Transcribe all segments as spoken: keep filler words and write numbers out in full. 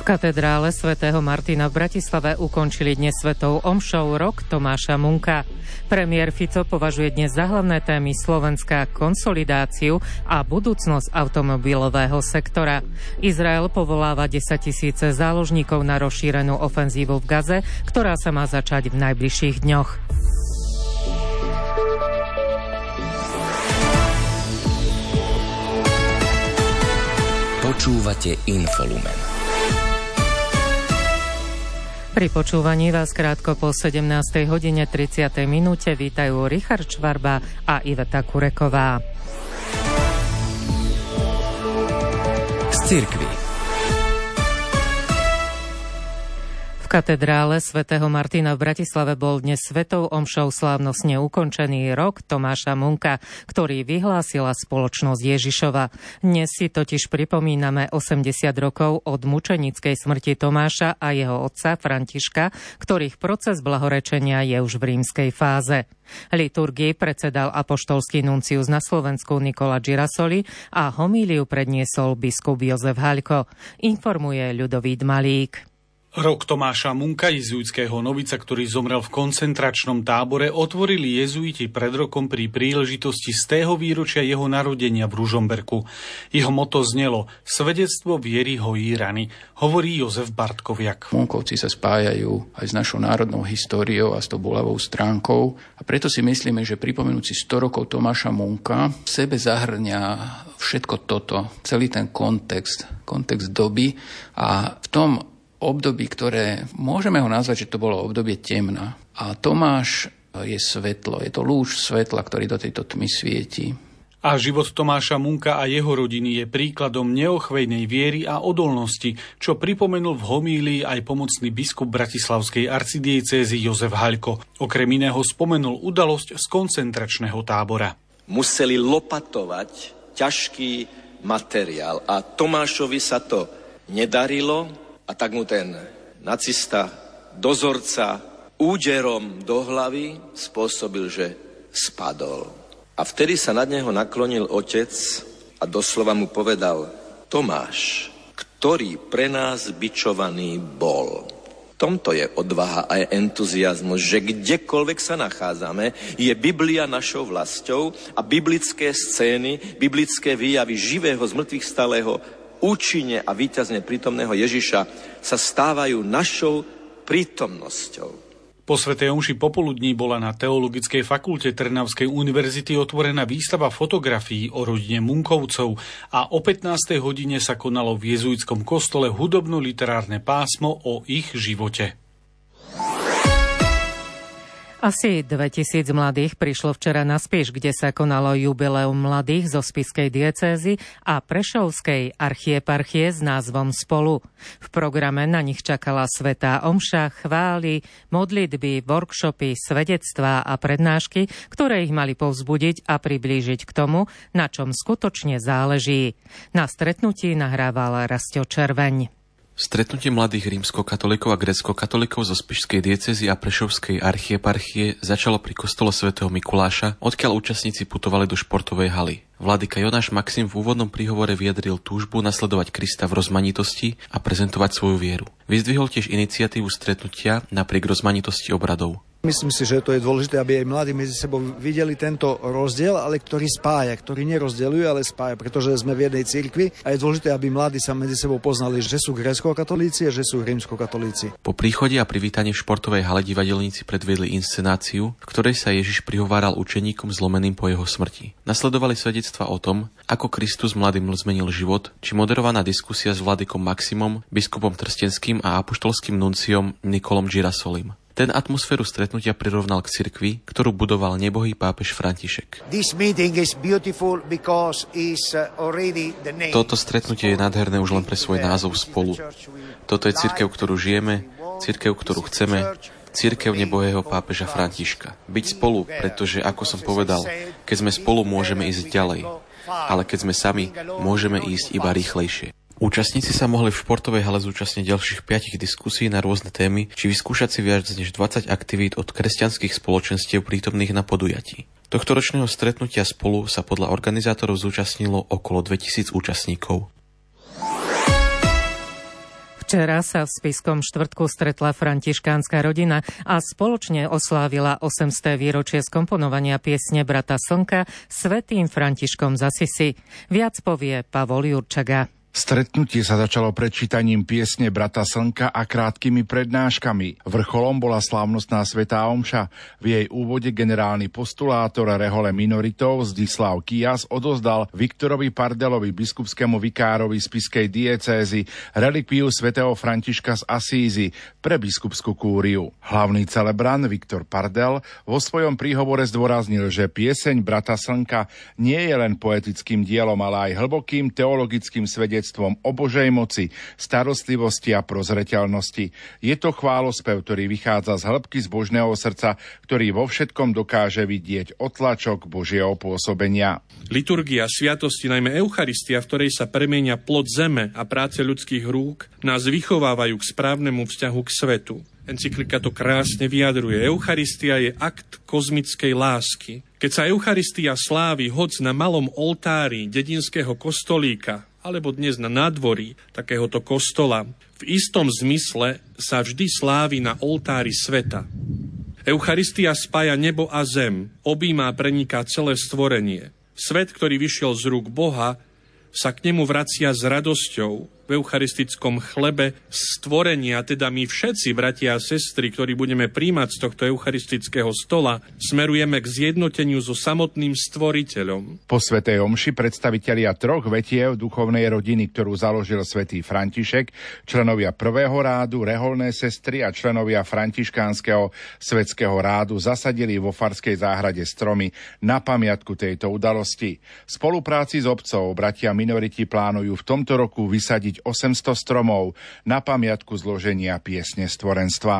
V katedrále svätého Martina v Bratislave ukončili dnes svetou omšou rok Tomáša Munka. Premiér Fico považuje dnes za hlavné témy Slovenska konsolidáciu a budúcnosť automobilového sektora. Izrael povoláva desaťtisíce záložníkov na rozšírenú ofenzívu v Gaze, ktorá sa má začať v najbližších dňoch. Počúvate Infolumen. Pri počúvaní vás krátko po sedemnástej hodine tridsiatej minúte vítajú Richard Švarba a Iveta Kureková. Z cirkvi. V katedrále svätého Martina v Bratislave bol dnes svetou omšou slávnostne ukončený rok Tomáša Munka, ktorý vyhlásila spoločnosť Ježišova. Dnes si totiž pripomíname osemdesiat rokov od mučenickej smrti Tomáša a jeho otca Františka, ktorých proces blahorečenia je už v rímskej fáze. Liturgii predsedal apoštolský nuncius na Slovensku Nikola Girasoli a homíliu predniesol biskup Jozef Haľko. Informuje Ľudovít Malík. Rok Tomáša Munka, jezuitského novica, ktorý zomrel v koncentračnom tábore, otvorili jezuiti pred rokom pri príležitosti stého výročia jeho narodenia v Ružomberku. Jeho motto znelo Svedectvo viery hojí rany, hovorí Jozef Bartkoviak. Munkovci sa spájajú aj s našou národnou históriou a s tou bolavou stránkou a preto si myslíme, že pripomenúci sto rokov Tomáša Munka v sebe zahrňa všetko toto, celý ten kontext, kontext doby a v tom období, ktoré môžeme ho nazvať, že to bolo obdobie temna. A Tomáš je svetlo, je to lúč svetla, ktorý do tejto tmy svieti. A život Tomáša Munka a jeho rodiny je príkladom neochvejnej viery a odolnosti, čo pripomenul v homílii aj pomocný biskup bratislavskej arcidiecézy Jozef Haľko. Okrem iného spomenul udalosť z koncentračného tábora. Museli lopatovať ťažký materiál a Tomášovi sa to nedarilo, a tak mu ten nacista, dozorca, úderom do hlavy spôsobil, že spadol. A vtedy sa nad neho naklonil otec a doslova mu povedal: Tomáš, ktorý pre nás bičovaný bol. V tomto je odvaha a je entuziazmus, že kdekoľvek sa nachádzame, je Biblia našou vlastou a biblické scény, biblické výjavy živého z mŕtvych stalého účinne a víťazne prítomného Ježiša sa stávajú našou prítomnosťou. Po svätej omši popoludní bola na Teologickej fakulte Trnavskej univerzity otvorená výstava fotografií o rodine Munkovcov a o pätnástej hodine sa konalo v jezuitskom kostole hudobno-literárne pásmo o ich živote. Asi dvetisíc mladých prišlo včera na Spiš, kde sa konalo jubileum mladých zo spišskej diecézy a prešovskej archieparchie s názvom Spolu. V programe na nich čakala svätá omša, chvály, modlitby, workshopy, svedectvá a prednášky, ktoré ich mali povzbudiť a priblížiť k tomu, na čom skutočne záleží. Na stretnutí nahrával Rastio Červeň. Stretnutie mladých rímskokatolíkov a gréckokatolíkov zo spišskej diecézy a prešovskej archieparchie začalo pri kostole svätého Mikuláša, odkiaľ účastníci putovali do športovej haly. Vladyka Jonáš Maxim v úvodnom príhovore vyjadril túžbu nasledovať Krista v rozmanitosti a prezentovať svoju vieru. Vyzdvihol tiež iniciatívu stretnutia napriek rozmanitosti obradov. Myslím si, že to je dôležité, aby aj mladí medzi sebou videli tento rozdiel, ale ktorý spája, ktorý nerozdeľuje, ale spája, pretože sme v jednej cirkvi a je dôležité, aby mladí sa medzi sebou poznali, že sú gréckokatolíci a že sú rímskokatolíci. Po príchode a privítaní v športovej hale divadelníci predviedli inscenáciu, v ktorej sa Ježiš prihováral učeníkom zlomeným po jeho smrti. Nasledovali svedectvá o tom, ako Kristus mladým zmenil život, či moderovaná diskusia s vladykom Maximom, biskupom Trstenským a apoštolským nunciom Nikolom Girasolim. Ten atmosféru stretnutia prirovnal k cirkvi, ktorú budoval nebohý pápež František. Toto stretnutie je nádherné už len pre svoj názov Spolu. Toto je cirkev, ktorú žijeme, cirkev, ktorú chceme, cirkev nebohého pápeža Františka. Byť spolu, pretože, ako som povedal, keď sme spolu, môžeme ísť ďalej. Ale keď sme sami, môžeme ísť iba rýchlejšie. Účastníci sa mohli v športovej hale zúčastniť ďalších piatich diskusí na rôzne témy, či vyskúšať si viac než dvadsať aktivít od kresťanských spoločenstiev prítomných na podujatí. Tohtoročného stretnutia Spolu sa podľa organizátorov zúčastnilo okolo dvetisíc účastníkov. V Včera sa v Spiskom Štvrtku stretla františkánska rodina a spoločne oslávila osemsté výročie skomponovania piesne Brata Slnka svätým Františkom z Assisi. Viac povie Pavol Jurčaga. Stretnutie sa začalo predčítaním piesne Brata Slnka a krátkými prednáškami. Vrcholom bola slávnostná svätá omša. V jej úvode generálny postulátor rehole minoritov Zdislav Kias odozdal Viktorovi Pardelovi, biskupskému vikárovi spišskej diecézy, relikviu svätého Františka z Assízy pre biskupskú kúriu. Hlavný celebrant Viktor Pardel vo svojom príhovore zdôraznil, že pieseň Brata Slnka nie je len poetickým dielom, ale aj hlbokým teologickým svedectvom o Božej moci, starostlivosti a prozreteľnosti. Je to chválospev, ktorý vychádza z hĺbky zbožného srdca, ktorý vo všetkom dokáže vidieť otlačok Božieho pôsobenia. Liturgia sviatosti, najmä Eucharistia, v ktorej sa premieňa plod zeme a práce ľudských rúk, nás vychovávajú k správnemu vzťahu k svetu. Encyklika to krásne vyjadruje. Eucharistia je akt kozmickej lásky. Keď sa Eucharistia slávi hoc na malom oltári dedinského kostolíka, alebo dnes na nádvorí takéhoto kostola, v istom zmysle sa vždy slávi na oltári sveta. Eucharistia spája nebo a zem, objíma a preniká celé stvorenie. Svet, ktorý vyšiel z rúk Boha, sa k nemu vracia s radosťou. V eucharistickom chlebe stvorenia, teda my všetci, bratia a sestry, ktorí budeme príjmať z tohto eucharistického stola, smerujeme k zjednoteniu so samotným stvoriteľom. Po svätej omši predstavitelia troch vetiev duchovnej rodiny, ktorú založil svätý František, členovia prvého rádu, reholné sestry a členovia františkánskeho svetského rádu zasadili vo farskej záhrade stromy na pamiatku tejto udalosti. V spolupráci s obcov bratia minoriti plánujú v tomto roku vysadiť osemsto stromov na pamiatku zloženia piesne stvorenstva.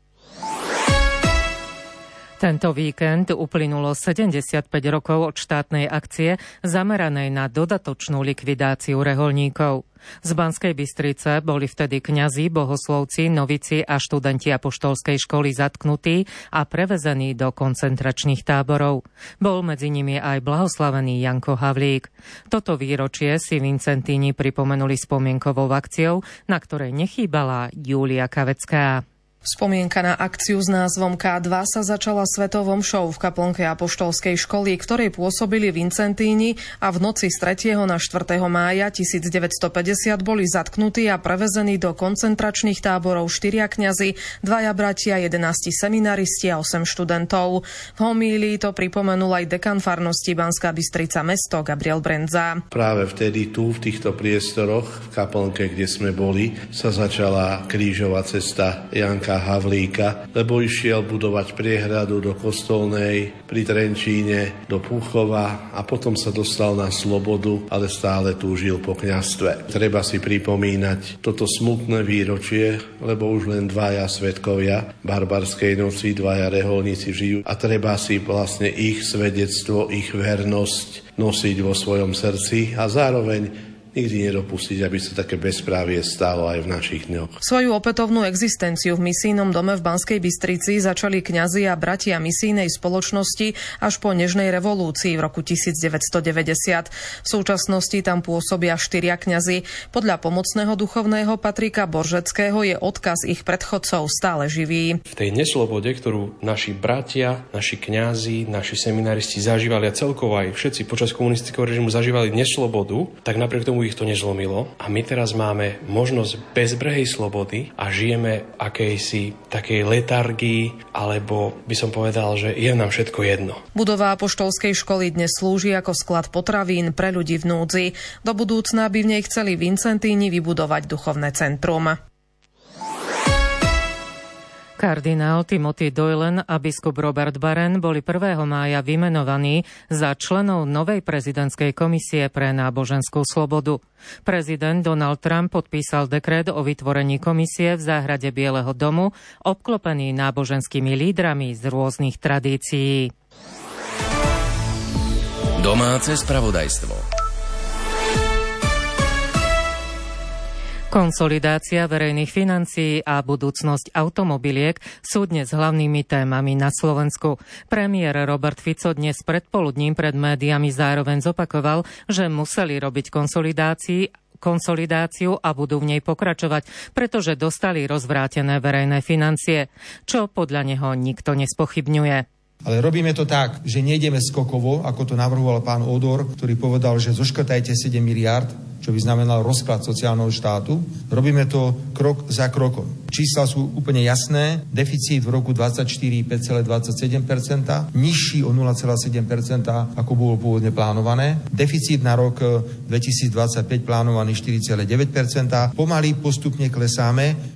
Tento víkend uplynulo sedemdesiatpäť rokov od štátnej akcie zameranej na dodatočnú likvidáciu reholníkov. Z Banskej Bystrice boli vtedy kňazi, bohoslovci, novici a študenti apoštolskej školy zatknutí a prevezení do koncentračných táborov. Bol medzi nimi aj blahoslavený Janko Havlík. Toto výročie si Vincentíni pripomenuli spomienkovou akciou, na ktorej nechýbala Júlia Kavecká. Spomienka na akciu s názvom ká dva sa začala svetovou omšou v kaplnke apoštolskej školy, ktorej pôsobili Vincentíni, a v noci z tretieho na štvrtého mája tisícdeväťstopäťdesiat boli zatknutí a prevezení do koncentračných táborov štyria kňazi, dvaja bratia, jedenásť seminaristi a osem študentov. V homílii to pripomenul aj dekan farnosti Banská Bystrica mesto Gabriel Brendza. Práve vtedy tu v týchto priestoroch v kaplnke, kde sme boli, sa začala krížová cesta Janka Havlíka, lebo išiel budovať priehradu do Kostolnej, pri Trenčíne, do Púchova a potom sa dostal na slobodu, ale stále túžil po kňazstve. Treba si pripomínať toto smutné výročie, lebo už len dvaja svedkovia barbarskej noci, dvaja reholníci žijú a treba si vlastne ich svedectvo, ich vernosť nosiť vo svojom srdci a zároveň nikdy nedopustiť, aby sa také bezprávie stalo aj v našich dňoch. Svoju opätovnú existenciu v misijnom dome v Banskej Bystrici začali kňazi a bratia misijnej spoločnosti až po nežnej revolúcii v roku devätnásťstodeväťdesiat. V súčasnosti tam pôsobia štyria kňazi. Podľa pomocného duchovného Patrika Boržeckého je odkaz ich predchodcov stále živý. V tej neslobode, ktorú naši bratia, naši kňazi, naši seminaristi zažívali a celkovo aj všetci počas komunistického režimu zažívali neslobodu, tak napriek tomu ich to nezlomilo a my teraz máme možnosť bezbrehej slobody a žijeme akejsi takej letargii, alebo by som povedal, že je nám všetko jedno. Budova apoštolskej školy dnes slúži ako sklad potravín pre ľudí v núdzi. Do budúcna by v nej chceli Vincentíni vybudovať duchovné centrum. Kardinál Timothy Doylen a biskup Robert Barron boli prvého mája vymenovaní za členov novej prezidentskej komisie pre náboženskú slobodu. Prezident Donald Trump podpísal dekret o vytvorení komisie v záhrade Bieleho domu, obklopený náboženskými lídrami z rôznych tradícií. Domáce spravodajstvo. Konsolidácia verejných financií a budúcnosť automobiliek sú dnes hlavnými témami na Slovensku. Premiér Robert Fico dnes predpoludním pred médiami zároveň zopakoval, že museli robiť konsolidácii konsolidáciu a budú v nej pokračovať, pretože dostali rozvrátené verejné financie, čo podľa neho nikto nespochybňuje. Ale robíme to tak, že nejdeme skokovo, ako to navrhoval pán Odor, ktorý povedal, že zoškrtajte sedem miliárd, čo by znamenal rozklad sociálneho štátu. Robíme to krok za krokom. Čísla sú úplne jasné. Deficit v roku dvadsaťštyri päť celá dvadsaťsedem percenta, nižší o nula celá sedem percenta, ako bolo pôvodne plánované. Deficit na rok dvetisícdvadsaťpäť plánovaný štyri celá deväť percenta. Pomaly postupne klesáme.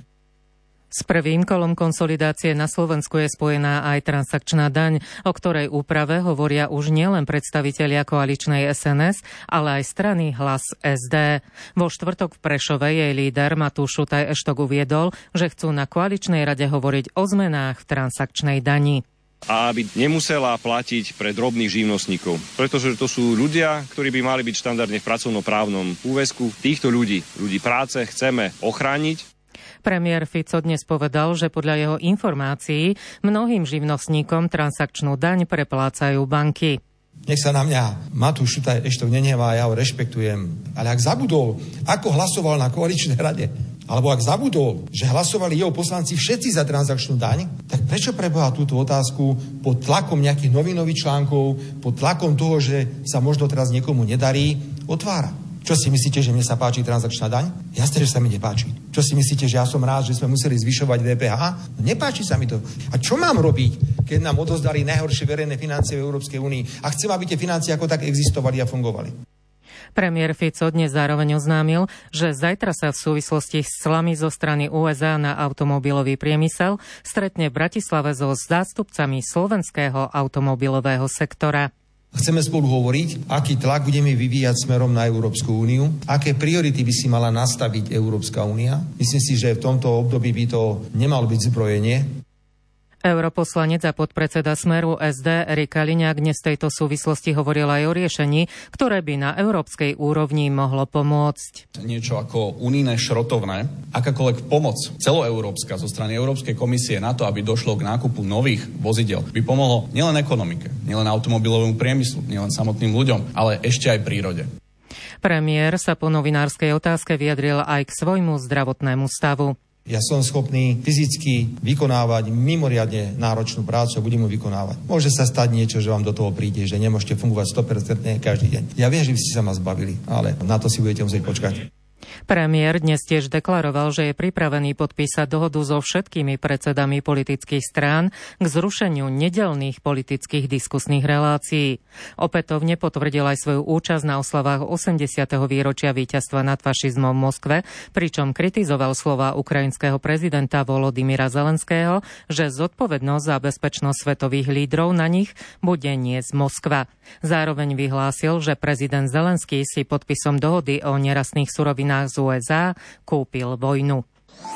S prvým kolom konsolidácie na Slovensku je spojená aj transakčná daň, o ktorej úprave hovoria už nielen predstavitelia koaličnej es en es, ale aj strany Hlas es dé. Vo štvrtok v Prešove jej líder Matúš Šutaj Eštok uviedol, že chcú na koaličnej rade hovoriť o zmenách v transakčnej dani. A aby nemusela platiť pre drobných živnostníkov. Pretože to sú ľudia, ktorí by mali byť štandardne v pracovnoprávnom úväzku. Týchto ľudí, ľudí práce, chceme ochrániť. Premiér Fico dnes povedal, že podľa jeho informácií mnohým živnostníkom transakčnú daň preplácajú banky. Nech sa na mňa Matúš Šutaj Eštok nenehvá, ja ho rešpektujem. Ale ak zabudol, ako hlasoval na koaličnej rade, alebo ak zabudol, že hlasovali jeho poslanci všetci za transakčnú daň, tak prečo preboha túto otázku pod tlakom nejakých novinových článkov, pod tlakom toho, že sa možno teraz niekomu nedarí, otvára? Čo si myslíte, že mne sa páči transakčná daň? Jasne, že sa mi nepáči. Čo si myslíte, že ja som rád, že sme museli zvyšovať dé pé há? No, nepáči sa mi to. A čo mám robiť, keď nám odozdali najhoršie verejné financie v Európskej únii a chcem, aby tie financie ako tak existovali a fungovali? Premiér Fico dnes zároveň oznámil, že zajtra sa v súvislosti s clami zo strany ú es á na automobilový priemysel stretne v Bratislave so zástupcami slovenského automobilového sektora. Chceme spolu hovoriť, aký tlak budeme vyvíjať smerom na Európsku úniu, aké priority by si mala nastaviť Európska únia. Myslím si, že v tomto období by to nemalo byť zbrojenie. Europoslanec a podpredseda Smeru es dé Erik Kaliňák dnes v tejto súvislosti hovoril aj o riešení, ktoré by na európskej úrovni mohlo pomôcť. Niečo ako unijné šrotovné, akákoľvek pomoc celoeurópska zo strany Európskej komisie na to, aby došlo k nákupu nových vozidel, by pomohlo nielen ekonomike, nielen automobilovému priemyslu, nielen samotným ľuďom, ale ešte aj prírode. Premiér sa po novinárskej otázke vyjadril aj k svojmu zdravotnému stavu. Ja som schopný fyzicky vykonávať mimoriadne náročnú prácu a budem ju vykonávať. Môže sa stať niečo, že vám do toho príde, že nemôžete fungovať sto percent každý deň. Ja viem, že by ste sa ma zbavili, ale na to si budete musieť počkať. Premiér dnes tiež deklaroval, že je pripravený podpísať dohodu so všetkými predsedami politických strán k zrušeniu nedeľných politických diskusných relácií. Opätovne potvrdil aj svoju účasť na oslavách osemdesiateho výročia víťazstva nad fašizmom v Moskve, pričom kritizoval slová ukrajinského prezidenta Volodymyra Zelenského, že zodpovednosť za bezpečnosť svetových lídrov na nich bude niesť Moskva. Zároveň vyhlásil, že prezident Zelenský si podpisom dohody o nerastných surovinách z ú es á kúpil vojnu.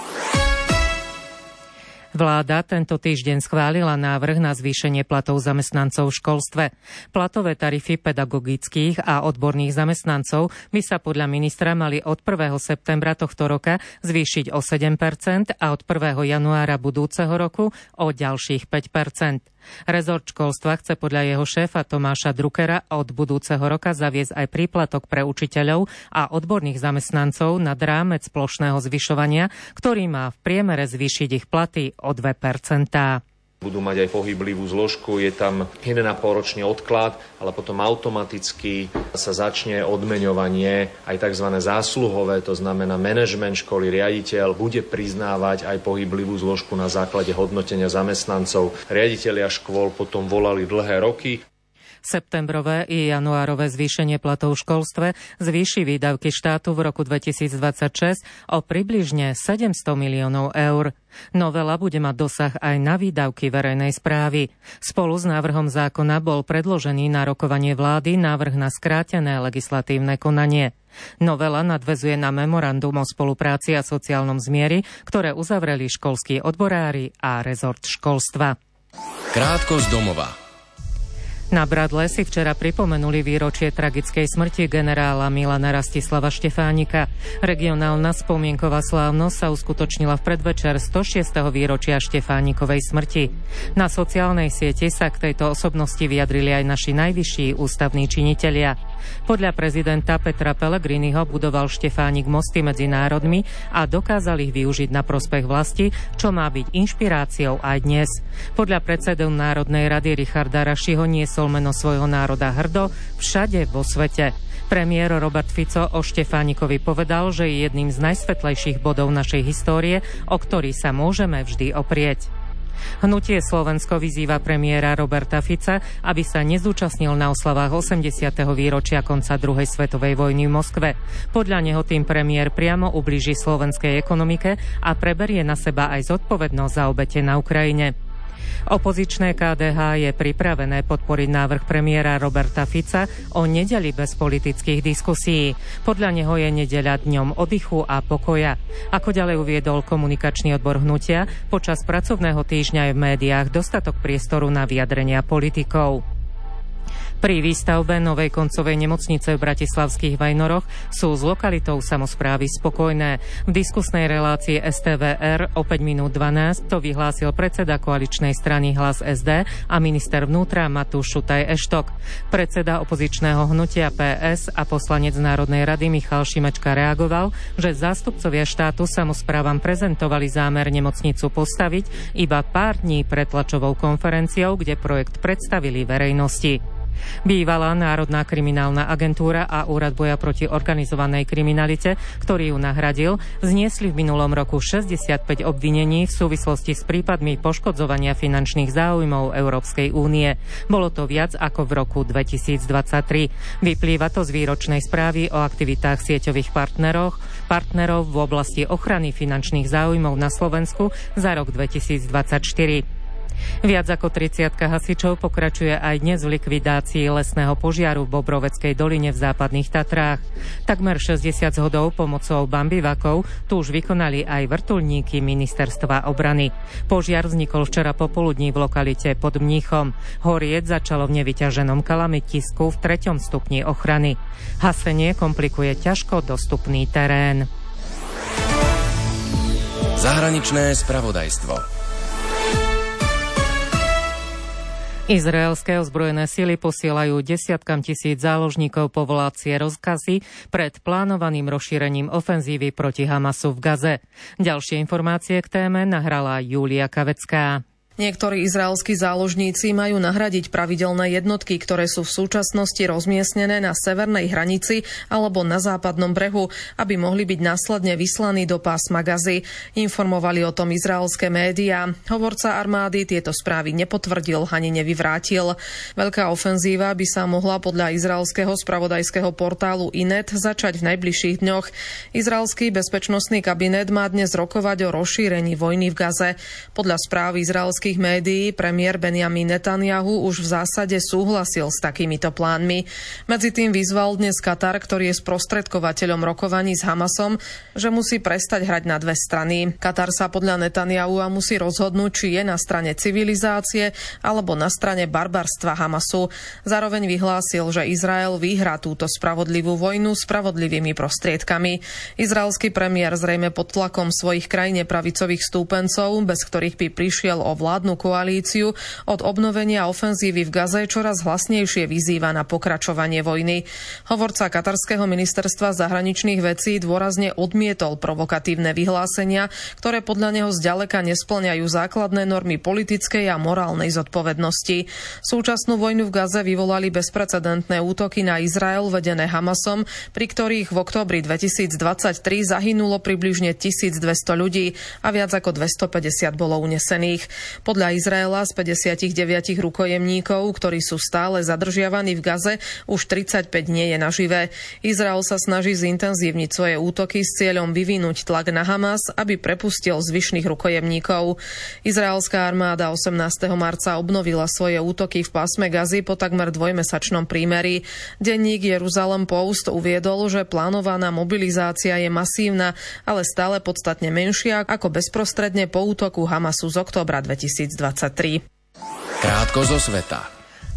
Vláda tento týždeň schválila návrh na zvýšenie platov zamestnancov v školstve. Platové tarify pedagogických a odborných zamestnancov by sa podľa ministra mali od prvého septembra tohto roka zvýšiť o sedem percent a od prvého januára budúceho roku o ďalších päť percent. Rezort školstva chce podľa jeho šéfa Tomáša Druckera od budúceho roka zaviesť aj príplatok pre učiteľov a odborných zamestnancov nad rámec plošného zvyšovania, ktorý má v priemere zvýšiť ich platy o dve percentá. Budú mať aj pohyblivú zložku, je tam jeden a pol ročný odklad, ale potom automaticky sa začne odmeňovanie, aj tzv. Zásluhové, to znamená manažment školy, riaditeľ bude priznávať aj pohyblivú zložku na základe hodnotenia zamestnancov. Riaditelia škôl potom volali dlhé roky. Septembrové i januárové zvýšenie platov v školstve zvýši výdavky štátu v roku dvetisícdvadsaťšesť o približne sedemsto miliónov eur. Novela bude mať dosah aj na výdavky verejnej správy. Spolu s návrhom zákona bol predložený na rokovanie vlády návrh na skrátené legislatívne konanie. Novela nadväzuje na memorandum o spolupráci a sociálnom zmieri, ktoré uzavreli školskí odborári a rezort školstva. Krátko z domova. Na Bradle si včera pripomenuli výročie tragickej smrti generála Milana Rastislava Štefánika. Regionálna spomienková slávnosť sa uskutočnila v predvečer stošiesteho výročia Štefánikovej smrti. Na sociálnej sieti sa k tejto osobnosti vyjadrili aj naši najvyšší ústavní činitelia. Podľa prezidenta Petra Pellegriniho budoval Štefánik mosty medzi národmi a dokázal ich využiť na prospech vlasti, čo má byť inšpiráciou aj dnes. Podľa predsedu Národnej rady Richarda Rašiho niesol meno svojho národa hrdo všade vo svete. Premiér Robert Fico o Štefánikovi povedal, že je jedným z najsvetlejších bodov našej histórie, o ktorý sa môžeme vždy oprieť. Hnutie Slovensko vyzýva premiéra Roberta Fica, aby sa nezúčastnil na oslavách osemdesiateho výročia konca druhej svetovej vojny v Moskve. Podľa neho tým premiér priamo ublíži slovenskej ekonomike a preberie na seba aj zodpovednosť za obete na Ukrajine. Opozičné ká dé há je pripravené podporiť návrh premiéra Roberta Fica o nedeli bez politických diskusí. Podľa neho je nedeľa dňom oddychu a pokoja. Ako ďalej uviedol komunikačný odbor hnutia, počas pracovného týždňa je v médiách dostatok priestoru na vyjadrenia politikov. Pri výstavbe novej koncovej nemocnice v bratislavských Vajnoroch sú s lokalitou samosprávy spokojné. V diskusnej relácii es té vé er o päť minút dvanásť to vyhlásil predseda koaličnej strany Hlas es dé a minister vnútra Matúš Šutaj Eštok. Predseda opozičného hnutia pé es a poslanec Národnej rady Michal Šimečka reagoval, že zástupcovia štátu samosprávam prezentovali zámer nemocnicu postaviť iba pár dní pred tlačovou konferenciou, kde projekt predstavili verejnosti. Bývalá Národná kriminálna agentúra a Úrad boja proti organizovanej kriminalite, ktorý ju nahradil, vzniesli v minulom roku šesťdesiatpäť obvinení v súvislosti s prípadmi poškodzovania finančných záujmov Európskej únie. Bolo to viac ako v roku dvetisícdvadsaťtri. Vyplýva to z výročnej správy o aktivitách sieťových partnerov, partnerov v oblasti ochrany finančných záujmov na Slovensku za rok dvetisícdvadsaťštyri. Viac ako tridsiatka hasičov pokračuje aj dnes v likvidácii lesného požiaru v Bobroveckej doline v západných Tatrách. Takmer šesťdesiat zhodov pomocou bambivakov tu už vykonali aj vrtuľníky Ministerstva obrany. Požiar vznikol včera popoludní v lokalite pod Mníchom. Horieť začalo v nevyťaženom kalamitisku v treťom stupni ochrany. Hasenie komplikuje ťažko dostupný terén. Zahraničné spravodajstvo. Izraelské ozbrojené sily posielajú desiatkam tisíc záložníkov povolácie rozkazy pred plánovaným rozšírením ofenzívy proti Hamasu v Gaze. Ďalšie informácie k téme nahrala Júlia Kavecká. Niektorí izraelskí záložníci majú nahradiť pravidelné jednotky, ktoré sú v súčasnosti rozmiestnené na severnej hranici alebo na západnom brehu, aby mohli byť následne vyslaní do pásma Gazy. Informovali o tom izraelské médiá. Hovorca armády tieto správy nepotvrdil ani nevyvrátil. Veľká ofenzíva by sa mohla podľa izraelského spravodajského portálu Inet začať v najbližších dňoch. Izraelský bezpečnostný kabinet má dnes rokovať o rozšírení vojny v Gaze. Podľa správ izraelských médií premiér Benjamin Netanyahu už v zásade súhlasil s takýmito plánmi. Medzi tým vyzval dnes Katar, ktorý je sprostredkovateľom rokovaní s Hamasom, že musí prestať hrať na dve strany. Katar sa podľa Netanyahu musí rozhodnúť, či je na strane civilizácie alebo na strane barbarstva Hamasu. Zároveň vyhlásil, že Izrael vyhrá túto spravodlivú vojnu spravodlivými prostriedkami. Izraelský premiér zrejme pod tlakom svojich krajine pravicových stúpencov, bez ktorých by prišiel o vládu koalíciu, od obnovenia ofenzívy v Gaze čoraz hlasnejšie vyzýva na pokračovanie vojny. Hovorca katarského ministerstva zahraničných vecí dôrazne odmietol provokatívne vyhlásenia, ktoré podľa neho zďaleka nespĺňajú základné normy politickej a morálnej zodpovednosti. Súčasnú vojnu v Gaze vyvolali bezprecedentné útoky na Izrael vedené Hamasom, pri ktorých v októbri dvetisícdvadsaťtri zahynulo približne tisícdvesto ľudí a viac ako dvestopäťdesiat bolo unesených. Podľa Izraela z päťdesiatdeväť rukojemníkov, ktorí sú stále zadržiavaní v Gaze, už tridsaťpäť nie je naživé. Izrael sa snaží zintenzívniť svoje útoky s cieľom vyvinúť tlak na Hamas, aby prepustil zvyšných rukojemníkov. Izraelská armáda osemnásteho marca obnovila svoje útoky v pásme Gazy po takmer dvojmesačnom prímeri. Denník Jeruzalem Post uviedol, že plánovaná mobilizácia je masívna, ale stále podstatne menšia ako bezprostredne po útoku Hamasu z októbra dvetisícdvadsaťtri. Krátko zo sveta.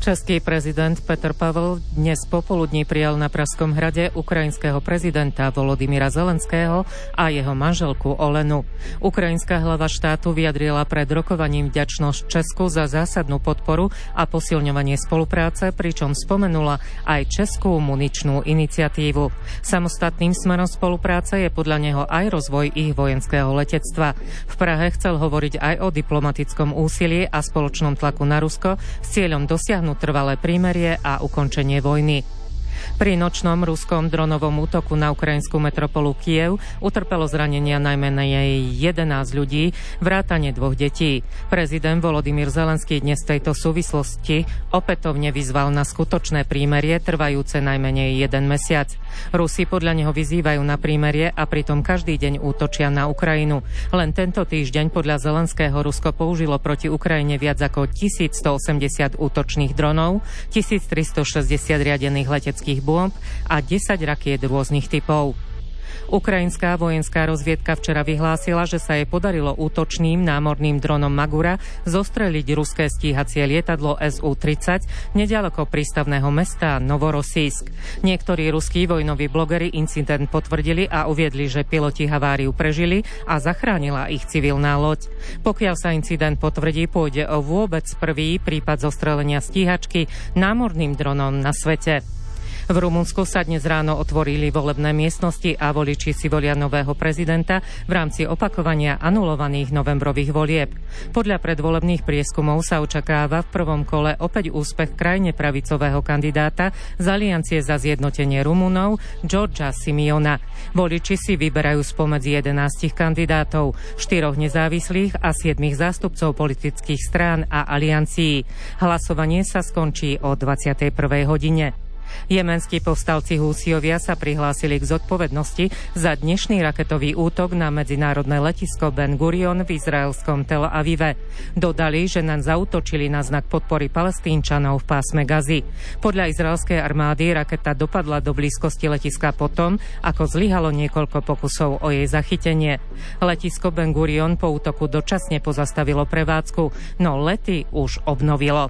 Český prezident Petr Pavel dnes popoludní prijal na Pražskom hrade ukrajinského prezidenta Volodymyra Zelenského a jeho manželku Olenu. Ukrajinská hlava štátu vyjadrila pred rokovaním vďačnosť Česku za zásadnú podporu a posilňovanie spolupráce, pričom spomenula aj Českú muničnú iniciatívu. Samostatným smerom spolupráce je podľa neho aj rozvoj ich vojenského letectva. V Prahe chcel hovoriť aj o diplomatickom úsilí a spoločnom tlaku na Rusko s cieľom dosiahnuť trvalé prímerie a ukončenie vojny. Pri nočnom ruskom dronovom útoku na ukrajinskú metropolu Kyjev utrpelo zranenia najmenej jedenásť ľudí, vrátane dvoch detí. Prezident Volodymyr Zelenský dnes v tejto súvislosti opätovne vyzval na skutočné prímerie trvajúce najmenej jeden mesiac. Rusi podľa neho vyzývajú na prímerie a pritom každý deň útočia na Ukrajinu. Len tento týždeň podľa Zelenského Rusko použilo proti Ukrajine viac ako tisícstoosemdesiat útočných dronov, tisíctristošesťdesiat riadených leteckých bomb a desať rakiet rôznych typov. Ukrajinská vojenská rozviedka včera vyhlásila, že sa jej podarilo útočným námorným dronom Magura zostreliť ruské stíhacie lietadlo es ú tridsať neďaleko prístavného mesta Novorosísk. Niektorí ruskí vojnoví blogeri incident potvrdili a uviedli, že piloti haváriu prežili a zachránila ich civilná loď. Pokiaľ sa incident potvrdí, pôjde o vôbec prvý prípad zostrelenia stíhačky námorným dronom na svete. V Rumunsku sa dnes ráno otvorili volebné miestnosti a voliči si volia nového prezidenta v rámci opakovania anulovaných novembrových volieb. Podľa predvolebných prieskumov sa očakáva v prvom kole opäť úspech krajne pravicového kandidáta z Aliancie za zjednotenie Rumunov Giorgia Simiona. Voliči si vyberajú spomedzi jedenástich kandidátov, štyroch nezávislých a siedmich zástupcov politických strán a aliancií. Hlasovanie sa skončí o dvadsiatej prvej hodine. Jemenskí povstalci Húsiovia sa prihlásili k zodpovednosti za dnešný raketový útok na medzinárodné letisko Ben Gurion v izraelskom Tel Avive. Dodali, že naň zaútočili na znak podpory Palestínčanov v pásme Gazy. Podľa izraelskej armády raketa dopadla do blízkosti letiska potom, ako zlyhalo niekoľko pokusov o jej zachytenie. Letisko Ben Gurion po útoku dočasne pozastavilo prevádzku, no lety už obnovilo.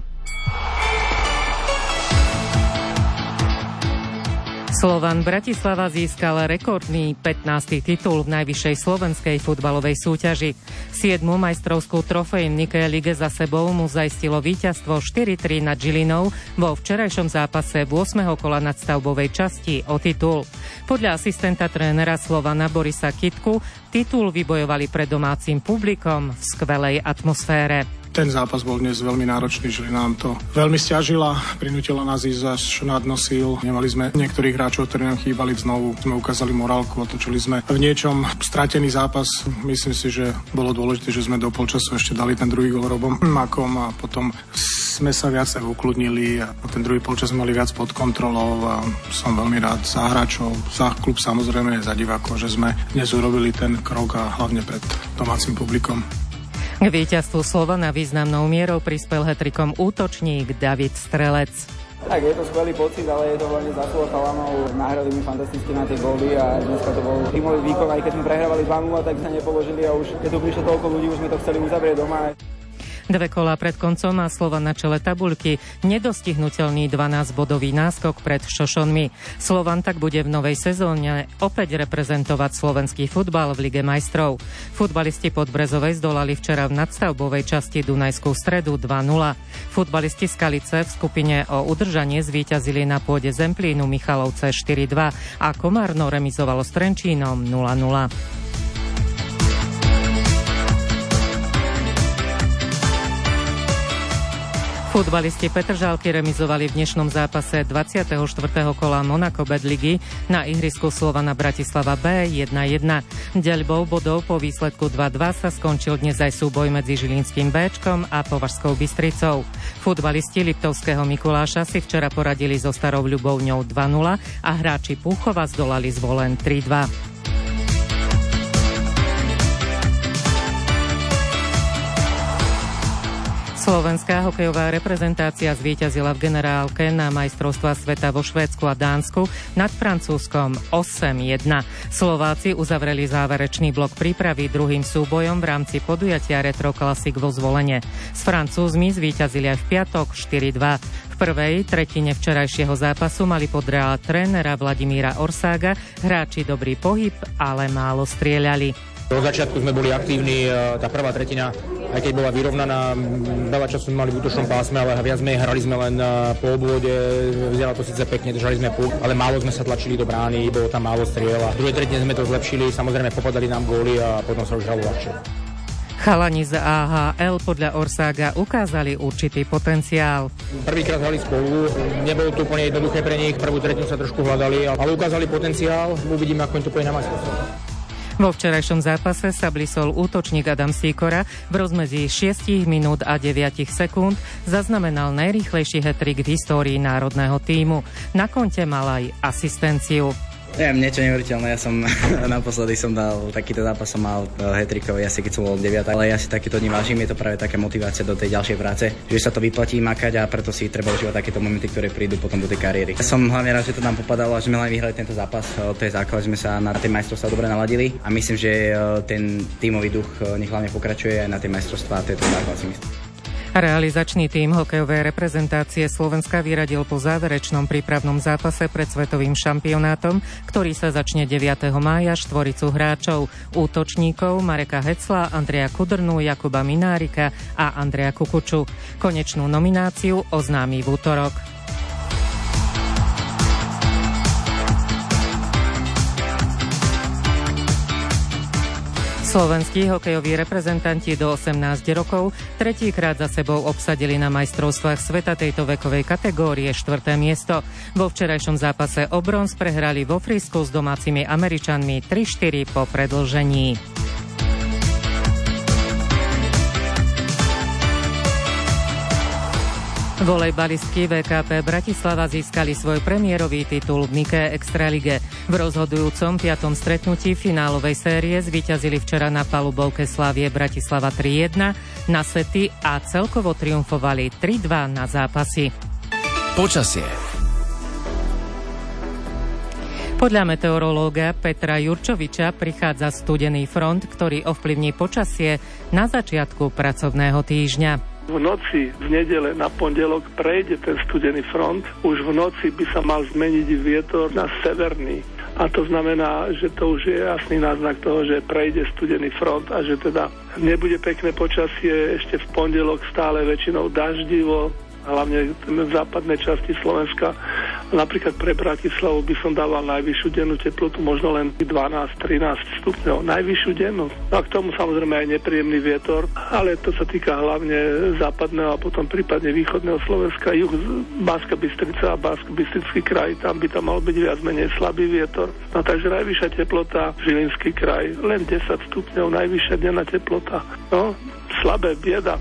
Slovan Bratislava získal rekordný pätnásty titul v najvyššej slovenskej futbalovej súťaži. Siedmu majstrovskú trofej v Nike lige za sebou mu zaistilo víťazstvo štyri tri nad Žilinou vo včerajšom zápase ôsmeho kola nadstavbovej časti o titul. Podľa asistenta trénera Slovana Borisa Kytku titul vybojovali pred domácim publikom v skvelej atmosfére. Ten zápas bol dnes veľmi náročný, že nám to veľmi stiažila, prinútila nás ísť až nadno síl. Nemali sme niektorých hráčov, ktorí nám chýbali, znovu sme ukázali morálku, otočili sme v niečom stratený zápas. Myslím si, že bolo dôležité, že sme do polčasu ešte dali ten druhý gól Robom Makom a potom sme sa viac ukludnili a ten druhý polčas mali viac pod kontrolou a som veľmi rád za hráčov, za klub samozrejme, za divákov, že sme dnes urobili ten krok a hlavne pred domácim publikom. K víťazstvu Slovana významnou mierou prispel hat-trickom útočník David Strelec. Tak je to skvelý pocit, ale je to hlavne zásluha chalanov. Nahrali mi fantasticky na tie góly a dneska to bol tímový výkon, aj keď sme prehrávali dva nula, tak sa nepoložili a už keď tu prišlo toľko ľudí, už sme to chceli uzavrieť doma. Dve kolá pred koncom má Slovan na čele tabuľky nedostihnuteľný dvanásťbodový náskok pred Šošonmi. Slovan tak bude v novej sezóne opäť reprezentovať slovenský futbal v Lige majstrov. Futbalisti Podbrezovej zdolali včera v nadstavbovej časti Dunajskú Stredu dva nula. Futbalisti Skalice v skupine o udržanie zvíťazili na pôde Zemplínu Michalovce štyri dva a Komárno remizovalo s Trenčínom nula nula. Futbalisti Petržalky remizovali v dnešnom zápase dvadsiateho štvrtého kola Monaco Bet ligy na ihrisku Slovana Bratislava B jedna jedna. Deľbou bodov po výsledku dva dva sa skončil dnes aj súboj medzi Žilinským Béčkom a Považskou Bystricou. Futbalisti Liptovského Mikuláša si včera poradili so Starou Ľubovňou dva nula a hráči Púchova zdolali Zvolen tri dva. Slovenská hokejová reprezentácia zvíťazila v generálke na majstrovstvá sveta vo Švédsku a Dánsku nad Francúzskom osem jedna. Slováci uzavreli záverečný blok prípravy druhým súbojom v rámci podujatia Retro Classic vo Zvolene. S Francúzmi zvíťazili aj v piatok štyri dva. V prvej tretine včerajšieho zápasu mali podľa trénera Vladimíra Orsága hráči dobrý pohyb, ale málo strieľali. Od začiatku sme boli aktívni, tá prvá tretina, aj keď bola vyrovnaná, veľa času sme mali v útočnom pásme, ale viac sme hrali sme len po obvode, vyzeralo to síce pekne, držali sme puk, ale málo sme sa tlačili do brány, bolo tam málo striel a v druhej tretine sme to zlepšili, samozrejme popadali nám góly a potom sa už hralo ľahšie. Chalani z á há el podľa Orsága ukázali určitý potenciál. Prvýkrát hrali spolu, nebolo to úplne jednoduché pre nich, prvú tretinu sa trošku hľadali, ale ukázali potenciál, uvidíme, ako im to pôjde na majstrovstvách. Vo včerajšom zápase sa blisol útočník Adam Sýkora, v rozmedzi šesť minút a deväť sekúnd zaznamenal najrýchlejší hat-trick v histórii národného tímu. Na konte mal aj asistenciu. Neviem, niečo neuveriteľné. Ja som naposledy som dal takýto zápas, som mal hat-trickový asi keď som bol deviaty, ale ja si takéto dní vážim, je to práve taká motivácia do tej ďalšej práce, že sa to vyplatí makať a preto si treba užívať takéto momenty, ktoré prídu potom do tej kariéry. Ja som hlavne rád, že to nám popadalo a že sme len vyhrali tento zápas. To je základ, že sme sa na tej majstrovstvá dobre naladili a myslím, že ten tímový duch nech hlavne pokračuje aj na tej majstrovstvá, to je to základ, si myslím. Realizačný tím hokejovej reprezentácie Slovenska vyradil po záverečnom prípravnom zápase pred svetovým šampionátom, ktorý sa začne deviateho mája, štvoricu hráčov, útočníkov Mareka Hecla, Andreja Kudrnu, Jakuba Minárika a Andreja Kukuču. Konečnú nomináciu oznámi v útorok. Slovenskí hokejoví reprezentanti do osemnásť rokov tretíkrát za sebou obsadili na majstrovstvách sveta tejto vekovej kategórie štvrté miesto. Vo včerajšom zápase o bronz prehrali vo Frísku s domácimi Američanmi tri štyri po predĺžení. Volejbalistky vé ká pé Bratislava získali svoj premiérový titul v Nike Extralige. V rozhodujúcom piatom stretnutí finálovej série zvíťazili včera na palubovke Slavie Bratislava tri jedna na sety a celkovo triumfovali tri dva na zápasy. Počasie. Podľa meteorológa Petra Jurčoviča prichádza studený front, ktorý ovplyvní počasie na začiatku pracovného týždňa. V noci z nedele na pondelok prejde ten studený front. Už v noci by sa mal zmeniť vietor na severný. A to znamená, že to už je jasný náznak toho, že prejde studený front a že teda nebude pekné počasie ešte v pondelok stále väčšinou daždivo, hlavne v západnej časti Slovenska. Napríklad pre Bratislavu by som dával najvyššiu dennú teplotu, možno len dvanásť trinásť stupňov. Najvyššiu dennú. A k tomu samozrejme aj nepríjemný vietor, ale to sa týka hlavne západného a potom prípadne východného Slovenska, juh, Banská Bystrica a Banskobystrický kraj. Tam by tam mal byť viac menej slabý vietor. No takže najvyššia teplota, Žilinský kraj, len desať stupňov, najvyššia denná teplota. No, slabé, bieda.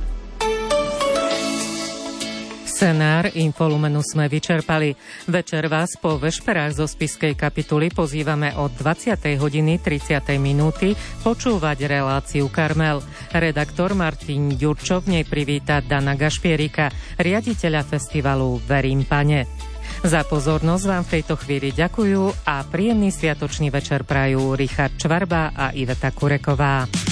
Scenár Infolumenu sme vyčerpali. Večer vás po vešperách zo spišskej kapituly pozývame od dvadsiatej hodiny tridsiatej minúty počúvať reláciu Karmel. Redaktor Martin Ďurčo v nej privíta Dana Gašpierika, riaditeľa festivalu Verím Pane. Za pozornosť vám v tejto chvíli ďakujú a príjemný sviatočný večer prajú Richard Čvarba a Iveta Kureková.